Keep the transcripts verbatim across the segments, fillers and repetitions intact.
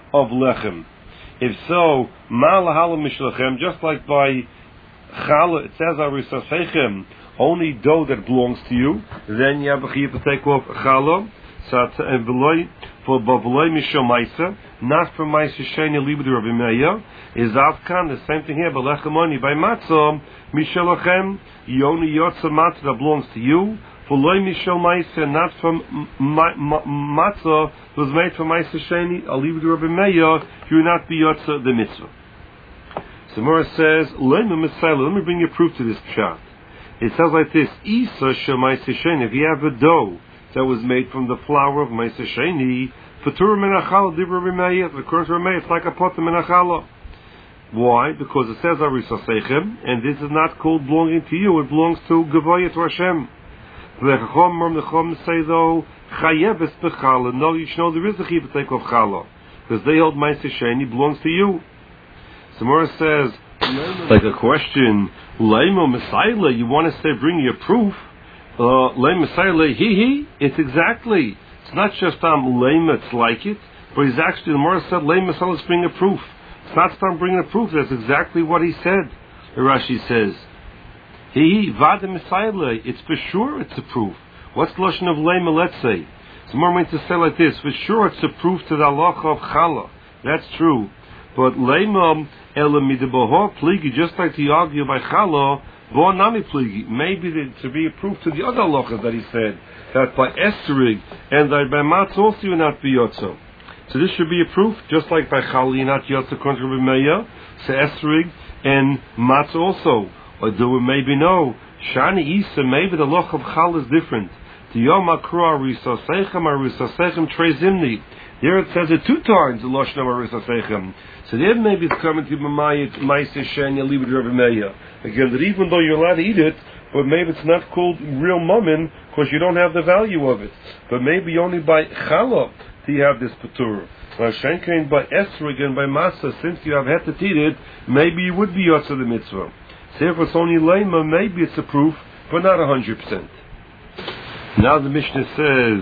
of lechem. If so, ma lahala mishlachem, just like by challah, it says arisasechem, only dough that belongs to you, then you have a chiyuv to take off challah. And beloy for beloy mishal ma'isa, not from ma'isa sheni libud Rabbi Meir, is avkan the same thing here. But lechamoni by matzah mishalachem, you only yotza matzah that belongs to you. Beloy mishal ma'isa, not from matzah was made from ma'isa sheni libud Rabbi Meir, you will not be yotza the mitzvah. So Mora says, let me bring you proof to this pshat. It says like this: Isa shel ma'isa sheni. If you have a dough that was made from the flour of Ma'aseh Sheni, Fatur Menachal Dibra B'Meir, according to B'Meir, it's like a pot of Menachala. Why? Because it says Arisasechem, and this is not called belonging to you, it belongs to Gavoya, to Hashem. The Chacham, the Chacham say though, Chayeves B'Chala, no, you should know there is a Chiv take of Chala, because they hold Ma'aseh Sheni belongs to you. Samora says, like a question, Leimo Messiah, you want to say, bring your proof? Uh, he it's exactly, it's not just um lame, it's like it, but he's actually, the Morah said, lame Messiah is bringing a proof. It's not start bringing a proof, that's exactly what he said. The Rashi says, he, vada Messiah, it's for sure it's a proof. What's the lashon of lame, let's say? So more meant to say like this, for sure it's a proof to the halacha of challah. That's true. But lame, ela midaboho pligi, just like to argue by challah, maybe to be a proof to the other halachas that he said, that by Esrig and that by Matz also you not be Yotzo. So this should be a proof, just like by Chal you not Yotzo contra B'Meya, so Esrig and Matz also. Or do we maybe know, Shani Isa, maybe the halach of Chal is different. The Yom HaKra Arisasechem Arisasechem Trezimni. There it says it two times, the Lashon of Arisasechem. So there maybe it's coming to B'Mayit, Ma'aseh Sheni, Libud Rabbi Meir. Again, that even though you're allowed to eat it, but maybe it's not called real mammon because you don't have the value of it. But maybe only by challah do you have this patur. Now, shenkein by esrog and by masa, since you have had to eat it, maybe you would be yotza the mitzvah. So if it's only lema, maybe it's a proof, but not a hundred percent. Now the Mishnah says,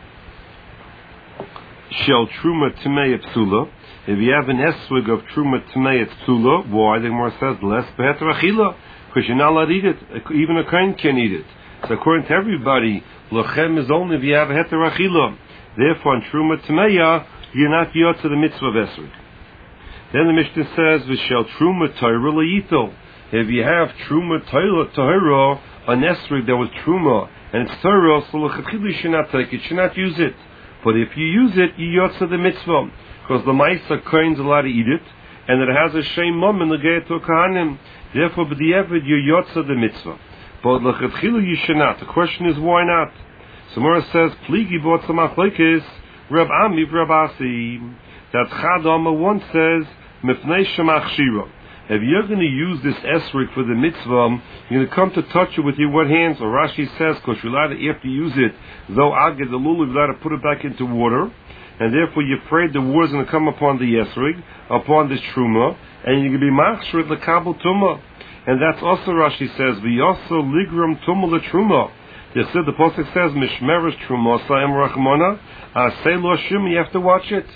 shel truma tmei psula. If you have an esrog of truma tmei psula, why? The Gemara says less beheter achila, because you're not allowed to eat it. Even a kohen can eat it. So according to everybody, lochem is only if you have a heter achila. Therefore, on truma tmeya, you're not yot to the mitzvah of esrog. Then the Mishnah says, v'shel truma Torah le'yito. If you have truma Torah, Torah, an esrog that was truma, and it's Torah, so l'chachila you should not take it, you should not use it. But if you use it, you yot to the mitzvah. Because the Maisa Kohen's allowed to eat it, and it has a shame mum in the gate to Kohanim. Therefore, b'diavad you yotza the mitzvah. But l'chadchilu you should not. The question is, why not? So Mora says, pligi b'ot samachlekes, Reb Ami v'Reb Asi. That Chad Amma one says, mifnei shemach shira. If you're going to use this esrik for the mitzvah, you're going to come to touch it with your wet hands. Or Rashi says, because you're allowed to, you have to use it, though aged the lulav, you're allowed to put it back into water. And therefore you're afraid the water is going to come upon the esrig, upon this truma, and you're going to be machshir the kabel tumah. And that's also Rashi says, v'yoso ligram tumah l'truma. They said the pasuk says, mishmeres truma sa'em rachmana, asay lo shim, you have to watch it.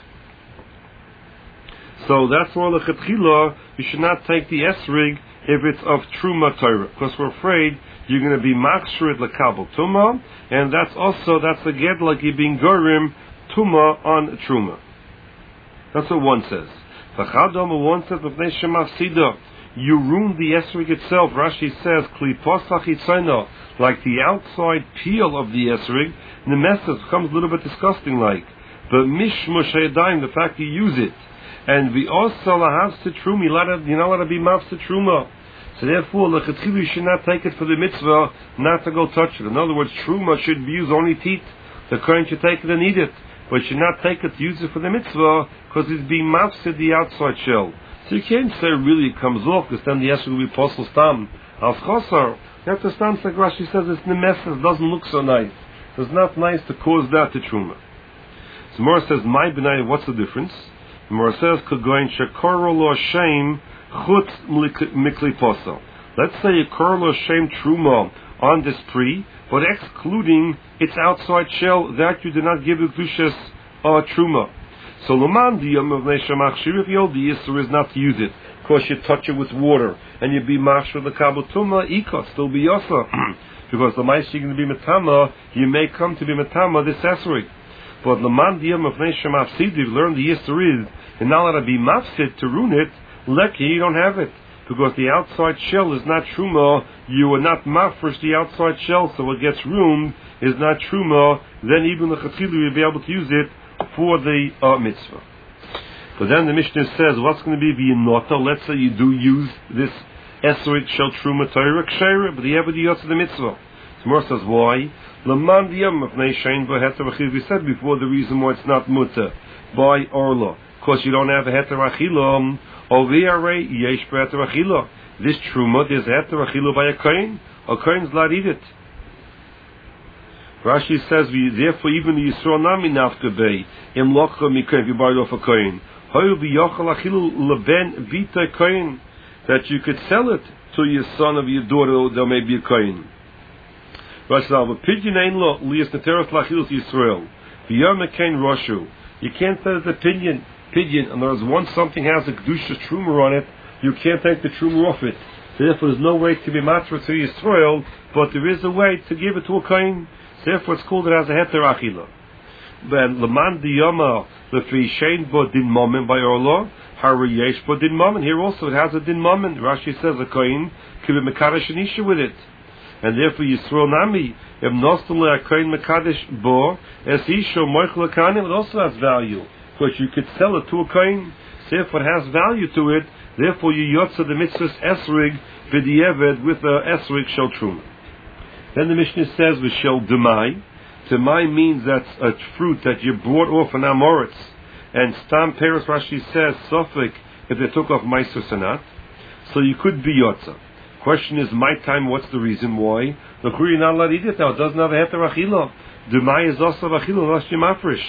So that's why l'chatchila, you should not take the esrig if it's of truma Torah, because we're afraid you're going to be machshir the kabel tumah, and that's also, that's a get like you're being gorim Tuma on Truma. That's what one says. V'chadom one says b'fnei shemafsida. You ruin the esrog itself. Rashi says kli posach itzayna, like the outside peel of the esrog. The message becomes a little bit disgusting, like. But mishmush hayadayim, the fact you use it, and we also lahavs to truma. You're not allowed to be mavs to truma. So therefore, l'chatchilu, you should not take it for the mitzvah, not to go touch it. In other words, truma should be used only teeth. The kohen should take it and eat it. But you should not take it to use it for the mitzvah, because it's being mafsid the outside shell. So you can't say really it comes off, because then the esrog will be posel stam al chosar. You have to stand like Rashi says, it's nemesis, doesn't look so nice. It's not nice to cause that to truma. So Mora says, my benai, what's the difference? Mora says, kagoin shekoro lo shem chutz mikli posel. Let's say you kor lo shem truma on this tree, but excluding its outside shell, that you did not give the kedushas uh, truma. So Laman Diyam of Nesha Machshir, if you hold the Yisr is not to use it, because you touch it with water, and you be Mashra the Kabutuma, Ikot, still be Yosa. Because the Maish you're going to be Metama, you may come to be Metama this Esrig. But Laman Diyam of Nesha Machshir, you've learned the Yisr is, and now that to be Mafsid to ruin it, Leki, you don't have it. Because the outside shell is not Truma, you are not Mafresh the outside shell, so what gets ruined is not Truma, then even the Chatzilu will be able to use it for the uh, mitzvah. But then the Mishnah says, what's going to be v'yinota? Let's say you do use this esrog shel truma Torah kshera, but you have the yotz of the mitzvah. So Mor says, why? L'man diyam of neishain b'heter achil. We said before the reason why it's not muta by orla, because you don't have a heter achila. Oviare yesh b'heter achila. This truma, there's a heter achila by a kohen. A kohen's not eat it. Rashi says, we, therefore, even the Yisrael Nami Nafka Bey, Im Lokha Mikoin, if you buy it off a coin, Hoyu B'yochel Achilu Leben Vita Coin, that you could sell it to your son or your daughter, there may be a coin. Rashi says, but Pidyon Ein Lo, Lias Neteros Lachilus Yisrael, V'yom Mekain Roshu, you can't say it's a pidyon, pidyon, and there's once something has a Kedusha Truma on it, you can't take the Truma off it. Therefore, there's no way to be matra to Yisrael, but there is a way to give it to a coin. Therefore, it's called it as a heter achila. Then leman diyama lefi shein bo din momen by orlo hari yesh bo din momen. Here also it has a din momen. Rashi says a kohen could be mekadesh an isha with it, and therefore Yisrael nami if nostale a kohen mekadesh bo es isha moichel kanim. It also has value because you could sell it to a kohen. Therefore, it has value to it. Therefore, you yotza the mitzvahs esrig v'di'eved with the esrig shel truma. Then the Mishnah says, "V'shel demai." Demai means that's a fruit that you brought off an amoritz. And Stam Peres Rashi says, "Sofik," if they took off meiser sanat, so you could be yotza. Question is, my time. What's the reason why? The you're not allowed to eat it now. It doesn't have a heter achila. Demai is also achila, not shemafresh.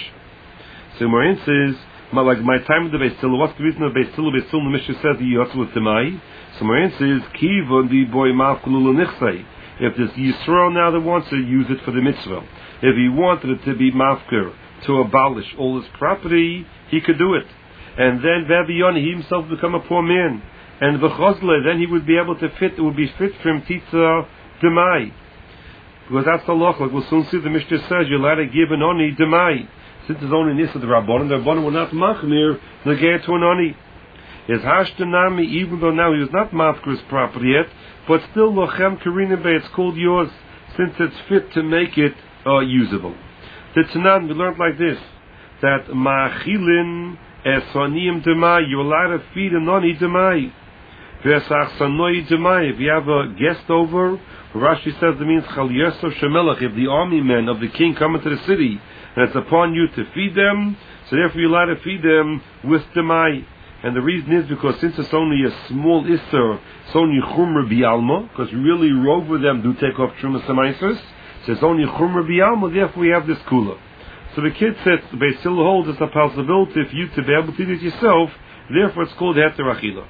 So Morin says, like my time of the Beis Hillel. What's the reason of Beis Hillel? Beis Hillel, the Mishnah says the yotza with demai. So Morin says, "Kivon di boy mafkulul nichsei." If there's Yisrael now that wants to use it for the mitzvah, if he wanted it to be mafker, to abolish all his property, he could do it. And then Vavion, he himself would become a poor man. And V'chozle, then he would be able to fit, it would be fit for him titza demai. Because that's the law. Like we'll soon see, the Mishnah says, you're allowed to give an oni demai. Since there's only nisa the Rabbanon, the Rabbanon were not machmir, the get to an oni. His hashtanami, even though now he was not mafker's property yet, but still lochem karinim bay, it's called yours, since it's fit to make it uh, usable. The Tanan, we learned like this, that ma'achilin esoniyim demai, you're allowed to feed a noni demai. V'esach sanoi demai, if you have a guest over, Rashi says it means chal yosef shemelech, if the army men of the king come into the city, and it's upon you to feed them, so therefore you're allowed to feed them with demai. And the reason is because since it's only a small isser, it's only chumra bialma, because really rove with them do take off trumas samaisos, so it's only chumra bialma, therefore we have this kula. So the kid says, the Beis Hillel holds it's a possibility for you to be able to eat it yourself, therefore it's called heter achila.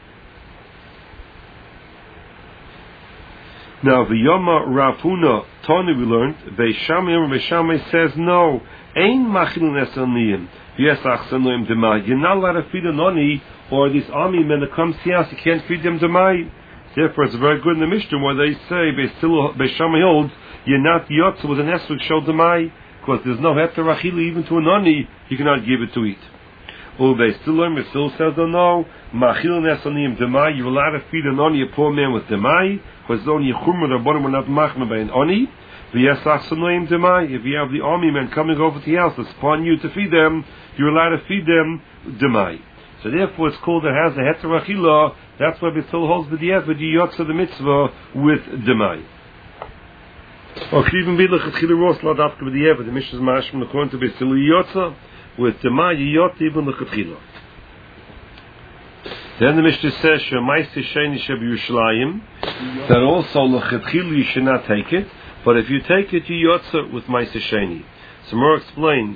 Now the Yoma Rafuna Tani we learned, Beis Shammai or Beis Shammai says no, ein machilin esaniyim. Yes, achsanoim demai. You're not allowed to feed a noni or these army men that come see us. You can't feed them demai. Therefore, it's very good in the Mishnah where they say Beis Shammai holds you're not yotza with an esrog shel demai because there's no heter achila even to a noni. You cannot give it to eat. Or Beis Hillel, Beis Hillel says no. Machilin esaniyim demai. You're allowed to feed a noni, a poor man with demai because it's only a chumra. The bottom will not machma by an oni. If you have the army men coming over to the house, it's upon you to feed them, you're allowed to feed them demai. So therefore it's called it has a heter achila. That's why it still holds the diet with the yotza the mitzvah with demai. Or even be the chetchila ros ladavka with the ever. The Mishnah's mashman according to be still yotza with demai yot even the chetchila. Then the Mishnah says shemaisi sheni sheb Yerushalayim that also the chetchila you should not take it. But if you take it, you yotza with Ma'aseh Sheni. So more explains.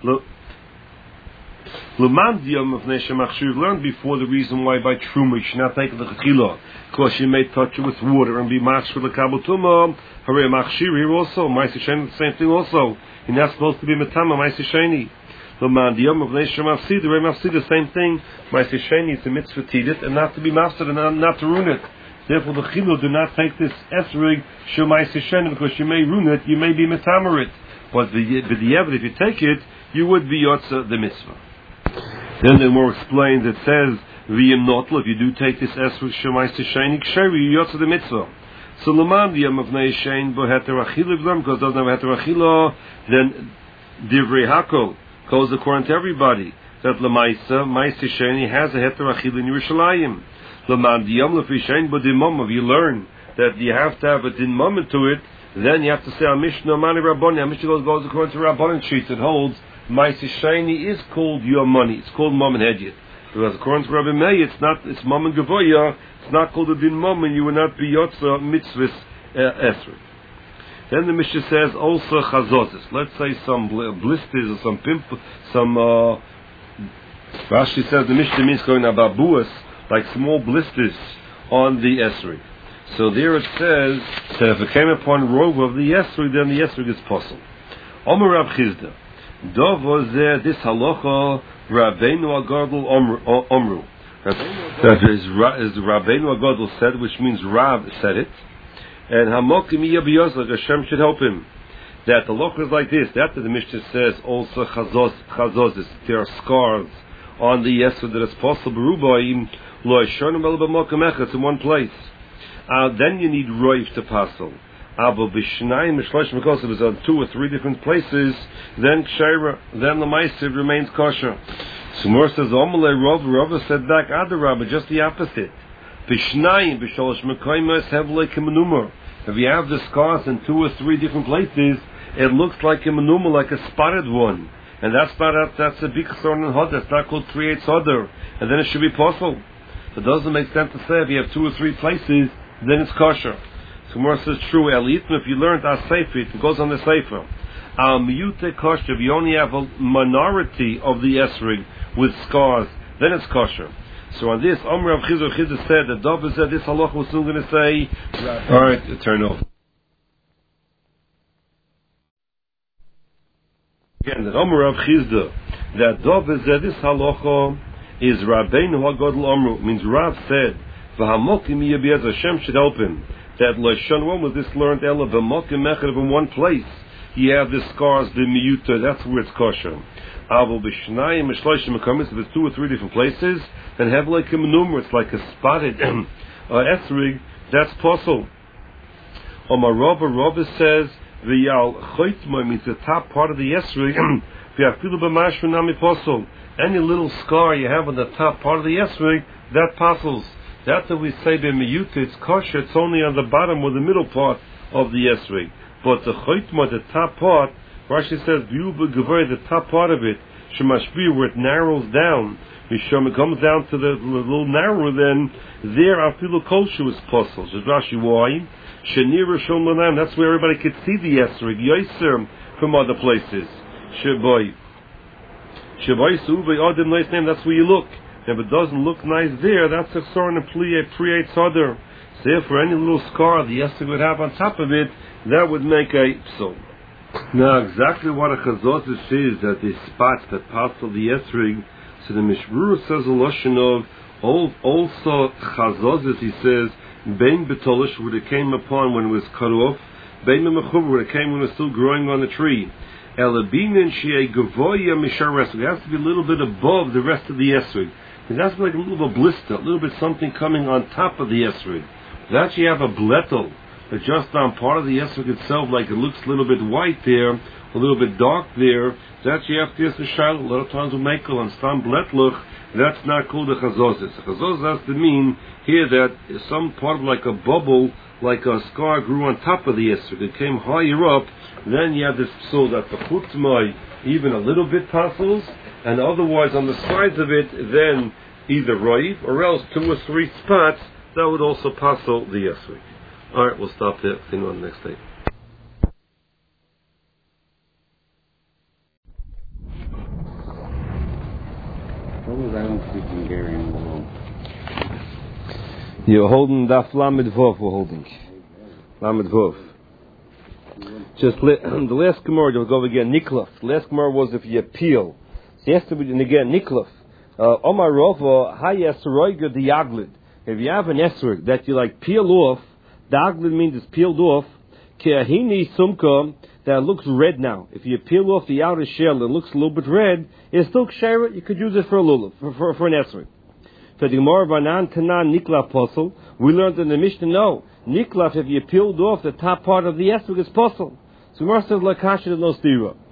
L'man diyam of Nesha Machshir, you've learned before the reason why by Truma you should not take the Chechila, because you may touch it with water and be matched for the Kabbatuma. Hare Machshir here also, Ma'aseh Sheni, the same thing also. You're not supposed to be Metama Ma'aseh Sheni. The man, the Yom of Neshama Mafsid, the Ray Mafsid, the same thing. My Sisheni is a mitzvah tidit, and not to be mastered and not, not to ruin it. Therefore, the Chilul do not take this Esrig Shemai Sisheni, because you may ruin it, you may be Metamerit. But the B'diavad, if you take it, you would be Yotza the mitzvah. Then the more explained, it says, V'yim Notl, if you do take this Esrig Shemai Sisheni, Ksheri, you Yotza the mitzvah. So Laman, the Yom of Neishain, Bo Heter Achila, because it doesn't have Heter Achila, then Divrei Hakol goes according to everybody that Lamaisa, Maisa Sheni has a Heter Achila in Yerushalayim. Laman Diyam Lefishain B'Din Mom, if you learn that you have to have a Din Mom to it, then you have to say Amishna Mani Rabboni. Amishna goes, goes according to Rabbanon sheets. It holds Maisa Sheni is called your money. It's called Mom and Hedjit. Because according to Rabbi Meir, it's not, it's Mom and Gavoya, it's not called a Din Mom, and you will not be Yotza Mitzvahs Esrog. Then the Mishnah says also chazozes. Let's say some blisters or some pimple, some. Uh, Rashi says the Mishnah means going about buas, like small blisters on the esrog. So there it says that if it came upon rov of the esrog, then the esrog is possible. Omer Rav Chizda, Dov was there this halacha Rabbeinu Agadol Omru. That is, is Rabbeinu Agadol said, which means Rav said it. And Hamokim Yabiyozak, Hashem should help him. That the loch is like this. That the Mishnah says also chazos, chazozis. There are scars on the yesod that it's possible. Rubaim lo yishonim el b'mokim echad in one place. Uh, then you need roiv to passel. Abo b'shnayim mishlosh because it was on two or three different places. Then ksheira, then the ma'aser remains kosher. Sumur says Omalei Rav. Rav said back Adarabah, just the opposite. B'shnayim b'sholosh mekaymes hevlei kemenumar. If you have the scars in two or three different places, it looks like a menuma, like a spotted one. And that's not a, that's a big thorn and hod. That's not called creates hodder. And then it should be possible. It doesn't make sense to say if you have two or three places, then it's kosher. So more says true. Elitim, if you learned as sefer, it goes on the sefer. Al miyute kosher. If you only have a minority of the esrig with scars, then it's kosher. So on this, Omer of Chizur Chizur said that Dov said this halach was soon going to say. All right, turn off. Again, that Omer of Chizur that Dov said this halacha is Rabbeinu Hagadol Omru, means Rav said v'hamokim yabiyaz Hashem should help him. That Lashon one with this learned ela v'mokim echad in one place. You have the scars b'miyuta. That's where it's kosher. Avol b'shnayim mishloshim mekamis. If it's two or three different places, then have like a menumra. It's like a spotted uh, esrig. That's possible. Omar Rava Rava says v'yal choitma means the top part of the esrig. V'afilu b'mashma nami possible. Any little scar you have on the top part of the esrig, that passes. That's what we say b'miyuta. It's kosher. It's only on the bottom or the middle part of the esrig. But the choitma, the top part, Rashi says, the top part of it, shemashbi, where it narrows down, mishum, it comes down to the little narrow, then there afilu kolshu is possible. So Rashi, why? Shenira shom lanam, that's where everybody could see the esrig, yoiser, from other places. Sheboy. Sheboy su'uvay adim nice name, that's where you look. If it doesn't look nice there, that's a sort of pli, pre tzadar. So if for any little scar the esrig would have on top of it, that would make a psul. Now, exactly what a chazotis is, that the spots that pass of the esrig, so the Mishmur says a lotion of, also chazotis, he says, bein betolish, where it came upon when it was cut off, bein mechuv, where it came when it was still growing on the tree. Elabinin shei gavoya mishar esrig, it has to be a little bit above the rest of the esrig. It has to be like a little bit of a blister, a little bit something coming on top of the esrig. That you have a blettel. But just on part of the esrog itself, like it looks a little bit white there, a little bit dark there, that you have to ask the shiloh. A lot of times we make it on stam bletluch, that's not called a chazozis. A chazozis has to mean here that some part of like a bubble, like a scar grew on top of the esrog. It came higher up, then you have this so that the chutzmai even a little bit passes, and otherwise on the sides of it, then either roiv or else two or three spots, that would also passel the esrog. Alright, we'll stop there. See you on the next day. What was I don't speak Hungarian? You're holding Daf Lamed Vov, we're holding. Lamed Vov. Just li- the last Gemara, you'll go again, Niklaf. The last Gemara was if you peel. So it has to be, and again, niklaf. Omar Rova, hayas roiga the yaglid. If you have an esrog that you like peel off, the yaglid means it's peeled off. Keahini sumka, that looks red now. If you peel off the outer shell and it looks a little bit red, it's still kshera. You could use it for a lulav, for, for, for an esrog. So the Gemara Banan Tanan Niklaf Posel, we learned in the Mishnah, no, Niklaf, if you peeled off the top part of the esrog, is Posel. So Gemara says, Lakasha no stira.